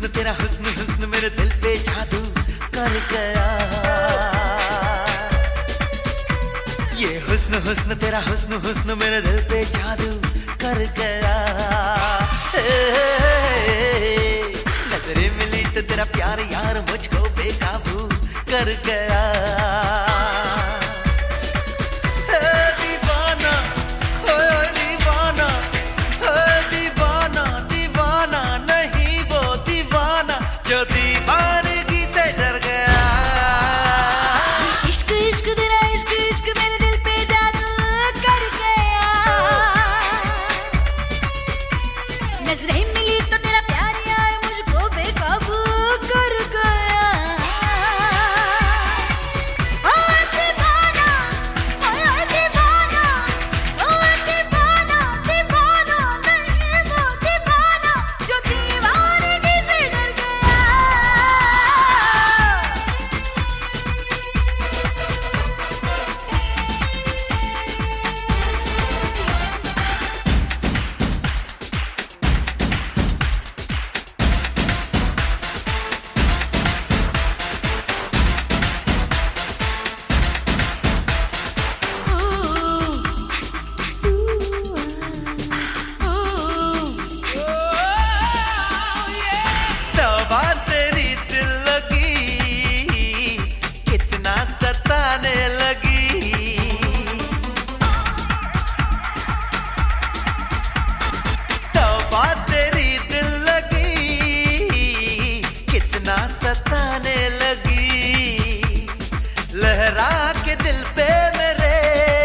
हुस्न तेरा हुस्न हुस्न मेरे दिल पे जादू कर गया। ये हुस्न हुस्न तेरा हुस्न हुस्न मेरे दिल पे जादू कर गया। नजरें मिली तो तेरा प्यार यार मुझको बेकाबू कर गया। लहरा के दिल पे मेरे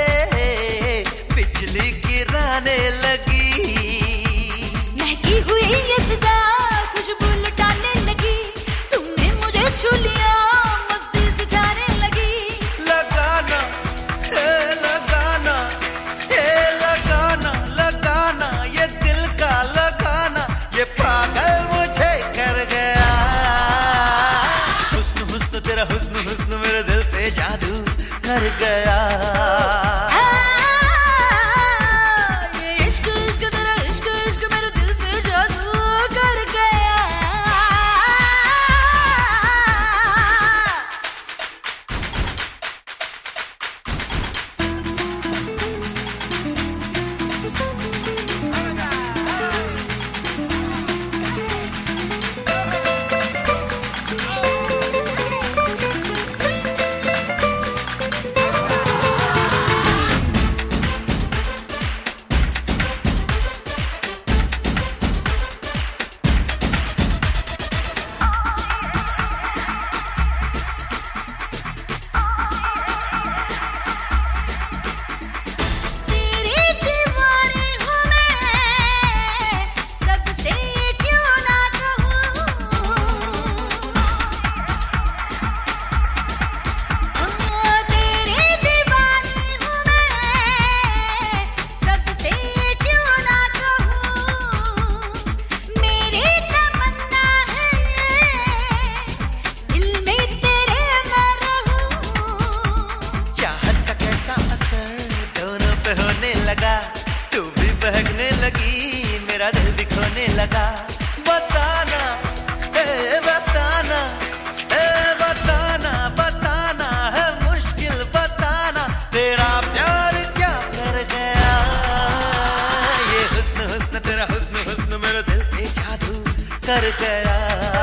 बिजली गिराने लगी। महकी हुई ये फिजा खुशबू लुटाने लगी। तुमने मुझे छू लिया मस्ती से जाने लगी। लगाना लगाना लगाना लगाना ये दिल का लगाना ये पागल मुझे कर गया। हुस्न हुस्न तेरा हुस्न हुस्न मेरे दिल पे जादू कर गया। लगा तू भी बहकने लगी मेरा दिल भी खोने लगा। बताना बताना बताना बताना है मुश्किल बताना तेरा प्यार क्या कर गया। ये हुस्न हुस्न तेरा हुस्न हुस्न मेरे दिल पे जादू कर गया।